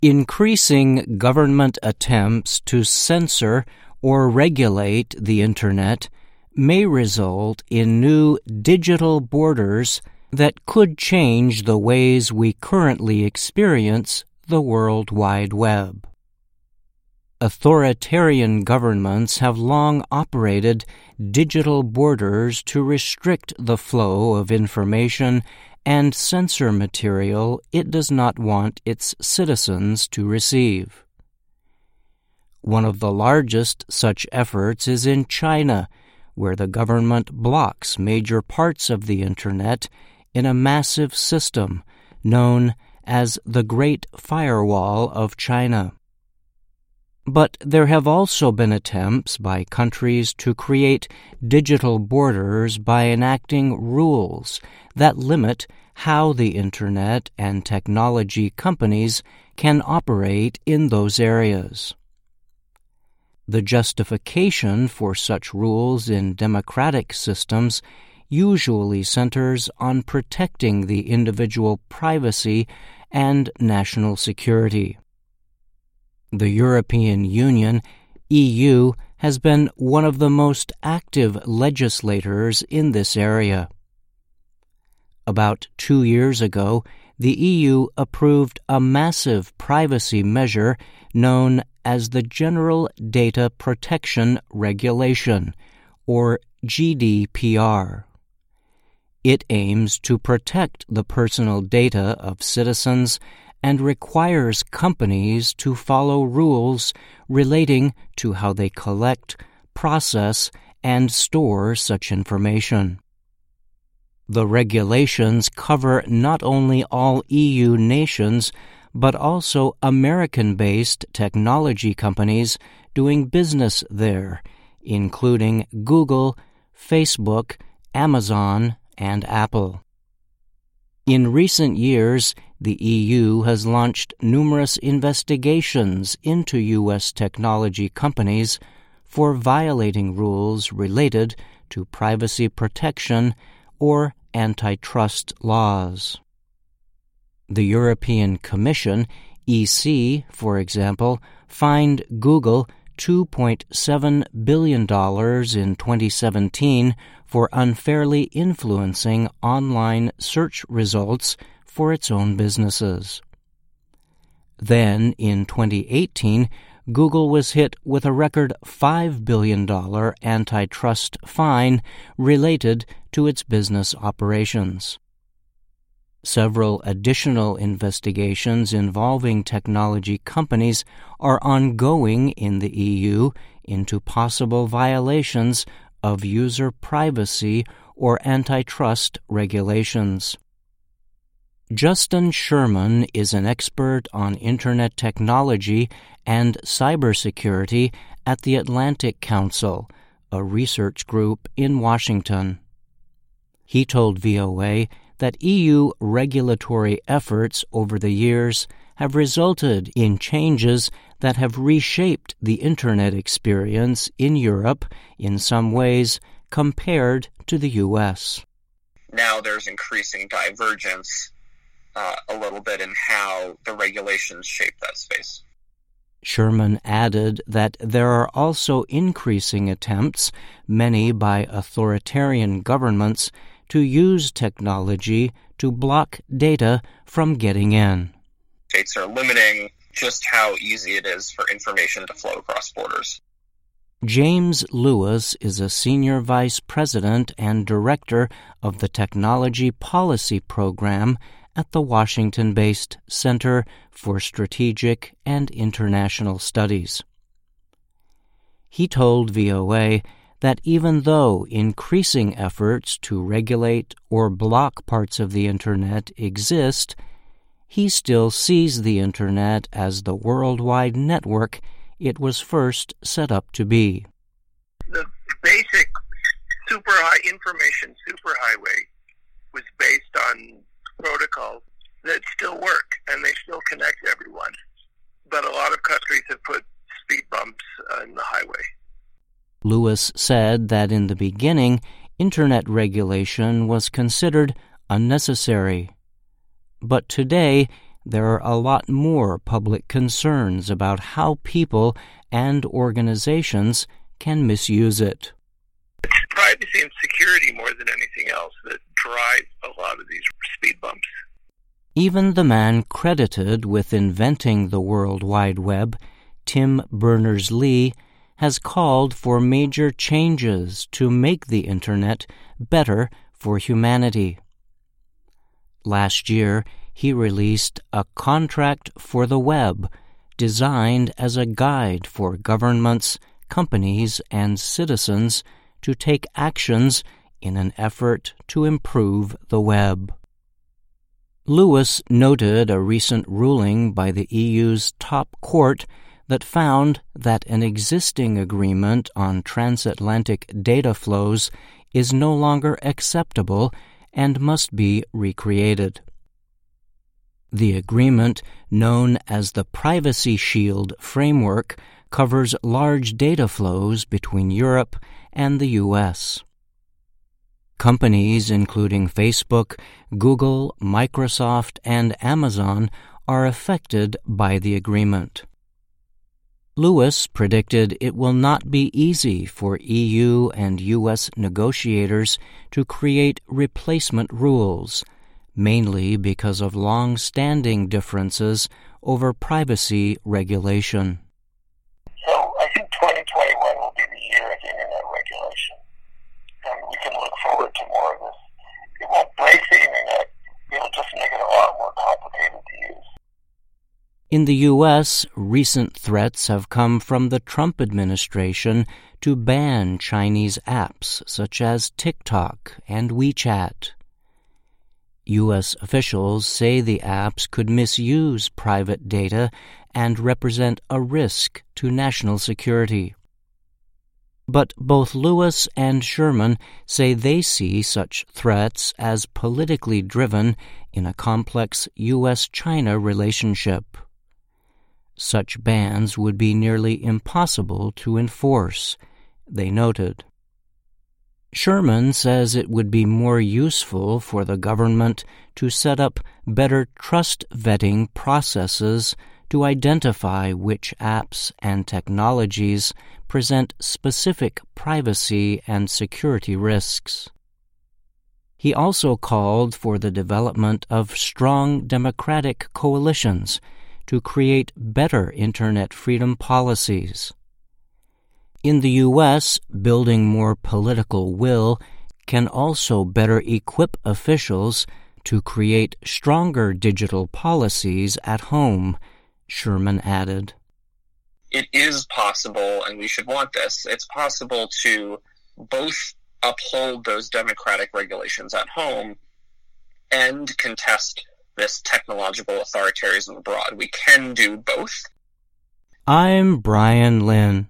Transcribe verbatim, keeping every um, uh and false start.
Increasing government attempts to censor or regulate the Internet may result in new digital borders that could change the ways we currently experience the World Wide Web. Authoritarian governments have long operated digital borders to restrict the flow of information and censor material it does not want its citizens to receive. One of the largest such efforts is in China, where the government blocks major parts of the Internet in a massive system known as the Great Firewall of China. But there have also been attempts by countries to create digital borders by enacting rules that limit how the Internet and technology companies can operate in those areas. The justification for such rules in democratic systems usually centers on protecting the individual privacy and national security. The European Union, E U, has been one of the most active legislators in this area. About two years ago, the E U approved a massive privacy measure known as the General Data Protection Regulation, or G D P R. It aims to protect the personal data of citizens and requires companies to follow rules relating to how they collect, process, and store such information. The regulations cover not only all E U nations, but also American-based technology companies doing business there, including Google, Facebook, Amazon, and Apple. In recent years, the E U has launched numerous investigations into U S technology companies for violating rules related to privacy protection or antitrust laws. The European Commission, E C, for example, fined Google two point seven billion dollars in twenty seventeen for unfairly influencing online search results for its own businesses. Then, in twenty eighteen, Google was hit with a record five billion dollars antitrust fine related to its business operations. Several additional investigations involving technology companies are ongoing in the E U into possible violations of user privacy or antitrust regulations. Justin Sherman is an expert on Internet technology and cybersecurity at the Atlantic Council, a research group in Washington. He told V O A that E U regulatory efforts over the years have resulted in changes that have reshaped the Internet experience in Europe in some ways compared to the U S. Now there's increasing divergence uh, a little bit in how the regulations shape that space. Sherman added that there are also increasing attempts, many by authoritarian governments, to use technology to block data from getting in. States are limiting just how easy it is for information to flow across borders. James Lewis is a senior vice president and director of the Technology Policy Program at the Washington-based Center for Strategic and International Studies. He told V O A that even though increasing efforts to regulate or block parts of the Internet exist, he still sees the Internet as the worldwide network it was first set up to be. The basic super high information superhighway was based on protocols that still work and they still connect everyone. But a lot of countries have put speed bumps uh, in the highway. Lewis said that in the beginning, Internet regulation was considered unnecessary. But today, there are a lot more public concerns about how people and organizations can misuse it. It's privacy and security more than anything else that drive a lot of these speed bumps. Even the man credited with inventing the World Wide Web, Tim Berners-Lee, has called for major changes to make the Internet better for humanity. Last year, he released a Contract for the Web, designed as a guide for governments, companies, and citizens to take actions in an effort to improve the web. Lewis noted a recent ruling by the E U's top court that found that an existing agreement on transatlantic data flows is no longer acceptable and must be recreated. The agreement, known as the Privacy Shield Framework, covers large data flows between Europe and the U S. Companies including Facebook, Google, Microsoft, and Amazon are affected by the agreement. Lewis predicted it will not be easy for E U and U S negotiators to create replacement rules, mainly because of long-standing differences over privacy regulation. So I think twenty twenty-one will be the year of Internet regulation, and we can look forward to more of this. It won't break the Internet, it'll just make it a lot more complicated to use. In the U S, recent threats have come from the Trump administration to ban Chinese apps such as TikTok and WeChat. U S officials say the apps could misuse private data and represent a risk to national security. But both Lewis and Sherman say they see such threats as politically driven in a complex U S China relationship. Such bans would be nearly impossible to enforce, they noted. Sherman says it would be more useful for the government to set up better trust vetting processes to identify which apps and technologies present specific privacy and security risks. He also called for the development of strong democratic coalitions to create better Internet freedom policies. In the U S, building more political will can also better equip officials to create stronger digital policies at home, Sherman added. It is possible, and we should want this, it's possible to both uphold those democratic regulations at home and contest this technological authoritarianism abroad. We can do both. I'm Brian Lynn.